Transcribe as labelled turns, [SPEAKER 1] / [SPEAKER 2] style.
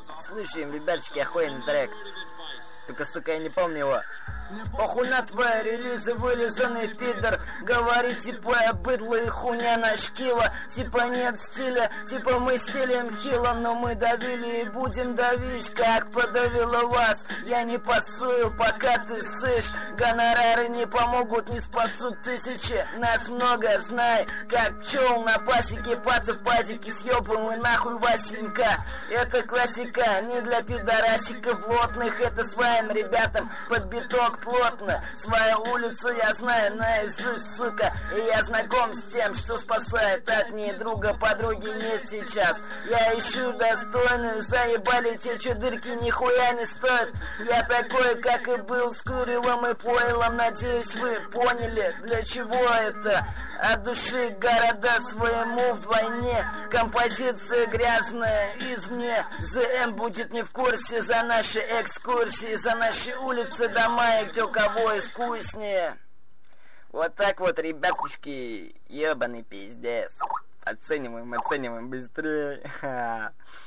[SPEAKER 1] Слушаем, ребяточки, охуенный трек. Только, сука, я не помню его. Похуй на твои релизы, вылизанный пидор. Говорит, типа, быдло и хуйня на шкила. Типа, нет стиля, типа, мы селим хило. Но мы давили и будем давить, как подавило вас. Я не пасую, пока ты сышь. Гонорары не помогут, не спасут тысячи. Нас много, знай, как пчел на пасеке. Пацы в падике съебом и нахуй Васенька. Это классика, не для пидорасиков плотных. Это своим ребятам под биток плотно. Своя улица я знаю наизусть, сука. И я знаком с тем, что спасает от ней друга. Подруги нет сейчас. Я ищу достойную. Заебали те, что дырки нихуя не стоят. Я такой, как и был, с куревом и пойлом. Надеюсь, вы поняли, для чего это. От души города своему вдвойне. Композиция грязная извне. ЗМ будет не в курсе за наши экскурсии, за наши улицы, дома и кто кого искуснее. Вот так вот, ребятушки, ебаный пиздец. Оцениваем быстрее.